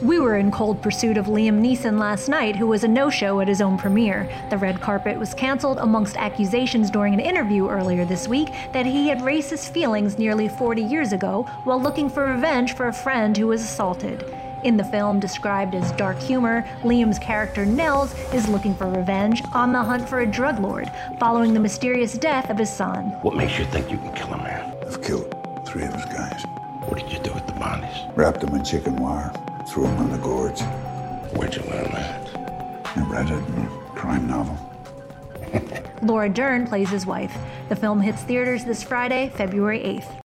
We were in cold pursuit of Liam Neeson last night, who was a no-show at his own premiere. The red carpet was canceled amongst accusations during an interview earlier this week that he had racist feelings nearly 40 years ago while looking for revenge for a friend who was assaulted. In the film, described as dark humor, Liam's character Nels is looking for revenge on the hunt for a drug lord, following the mysterious death of his son. What makes you think you can kill a man? I've killed 3 of his guys. What did you do with the bodies? Wrapped them in chicken wire, threw them in the gorge. Where'd you learn that? I read it in a crime novel. Laura Dern plays his wife. The film hits theaters this Friday, February 8th.